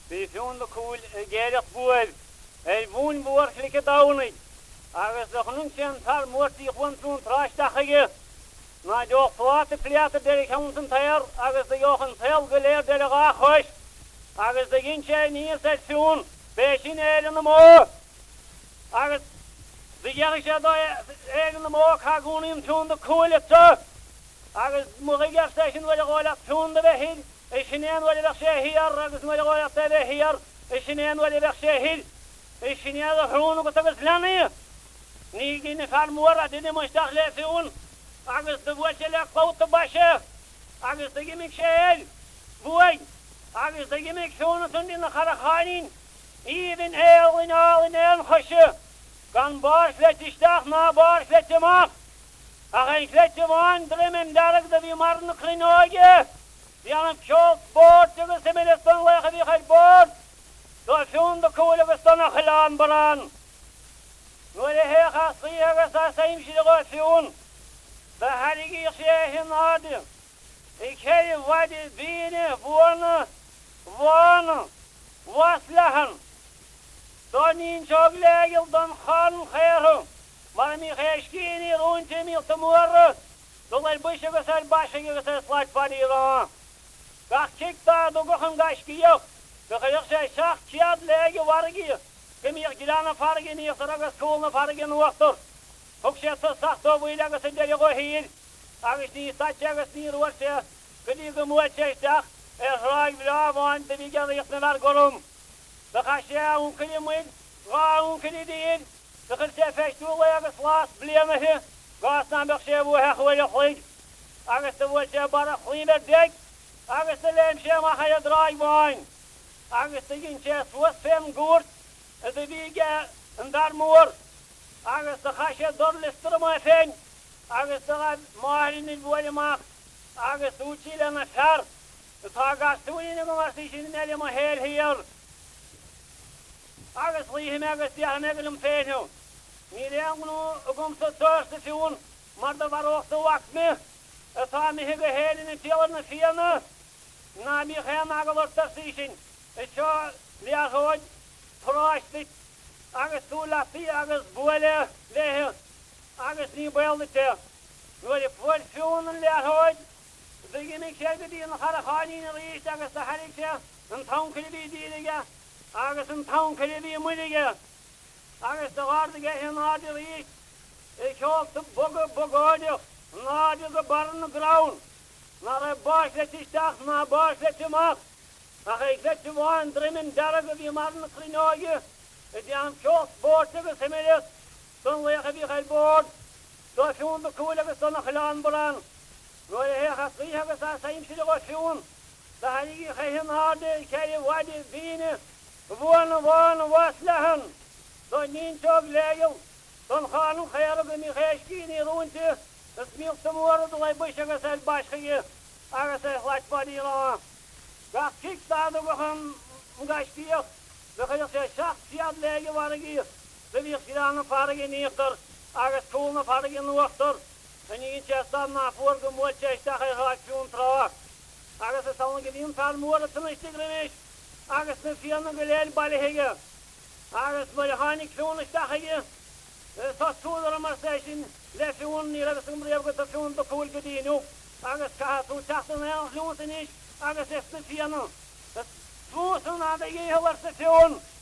Bí fiún le cúil géireach buil. Bhún bhór clice dánaid. Agus do chun sin tar mórtaí chuintún tráisteach na deoch pláta pliata de cheantan tair agus de jochan tel go léir de a gá chuis. Agus de gin sé níos é fiún bé sin éidir na mó. Agus de dhearach sé éidir na mó cagúnaíon tún de cúile tu. Agus muigear sé sin bhfuil a gáileach tún de bheith hid. Sin éon bhfuil a bheith sé híar agus bhfuil a gáileach de bheith híar. Sin éon bhfuil a bheith sé hid. Sin éad a hrún agus agus leanaí. Ní gine far mór a duine muisteach le fiún. Agus de bhfuil sé le clóta baise. Agus de gimmick sé éil. Bhuaig. Agus de gimmick fiúna tún dína characháinín. Íbin éil in áil in éan chuise. Gan bárs letisteach ná bárs letimach. Ach ein letimán drimin darag de bhí mar na clinóige. Bhí an pseolt bórt agus de milis don lecha bhí chaid bórt. Do fiún de cúil agus don a chilán barán. Nuair a hécha sí agus a saim si go fiún. De harigí sé hin ádi. I chéir wadi bíine, bhórna, bhórna, waslehan. Don nín seog leigil don chan chéirhu. Mar mi chéiscíní rúnti míl tamúra. Do leir buis agus ar baisig agus ar slaid padí rá. Gach cictá do gochan gaiscíoch. Do chéirch sé seach tiad leigi wargi. Gymíoch gilana fargi níos ar agus cúlna fargi nuachtar. Thug sé sa sachtó bhuiil agus a deir go híl. Agus ní sati agus ní ruair sé. Gydí go muad séisteach. Ráig bhráháin de bhí geadaíoch na bhar gorum. Do cha sé úncili muid. Rá úncili díl. Do chyn sé feistú le agus lás blianathe. Gás ná bech sé bhua hechuil a chluid. Agus de bhua sé bara chlíbar deig. Agus de leim sé machai a dráig bháin. Agus de ginn sé suas fém gúrt. A de bhí ge an dar mór. Agus de cha sé dor listar mai féin. Agus de máirin in bhuail amach. Agus útíl an a fer. Tá gasúíine go martí sin eile a héil híar. Agus líhim agus deach megalum féinú. Ní réangnú a gom sa törsta fiún. Mar de varóchta wachmi. Tá mi higa héilin in tílar na fianna. Na mi chéan agalortar sí sin. Seo leachóid. Práistit. Agus tú latí agus bhuaile léhe. Agus ní bailite. Nuair i bhuail fiún an leachóid. De gimmick sé go dtíon na characháinín a ríist agus a harig sé an tancili bhí dílige agus an tancili bhí muilige. Agus de ghardaige hin nádi ríist. I ceolta bogáideach nádi go baran na grán. Nar a báis letisteach ná báis letimach. Ach ag letimháin drimin darag a bhí mar na clinóige. I dí an ceolt bórt agus himilis. Don lecha bhí chail bórt. Do fiún de cúil agus don a chilán barán. Nuair a hécha trí agus a saim si go fiún. Da harigi chéhin áde, céir wadi bíine. Bhórna waslehan. Do nín seog léigil. Don chánu chéir go mi chéiscíní rúnti. Is mílta móra do lei buis agus ar baischaige. Agus ar chhlaid padí rá. Gach cictá do gochan gaiscíoch. Do chéir sé seach tiad léigi warigi. Do bhíoch gilana farigi níchtar. Agus cúlna farigi nuachtar. En nín sé stan ná fuór go muad séisteach ar chhlaid fiún trá. Agus a sauna go bhíon far móra tunaiste grimis. Agus na fianna go léir bailithe. Agus mar a hánig fiúna isteach. Tá túdar a mar sé sin le fiún ní agus an bréab go a fiún do cúil go dtíanú. Agus caithú teachtan éan hlúnta níos agus is na fianna. Túsan a dhéhhar sa fiún.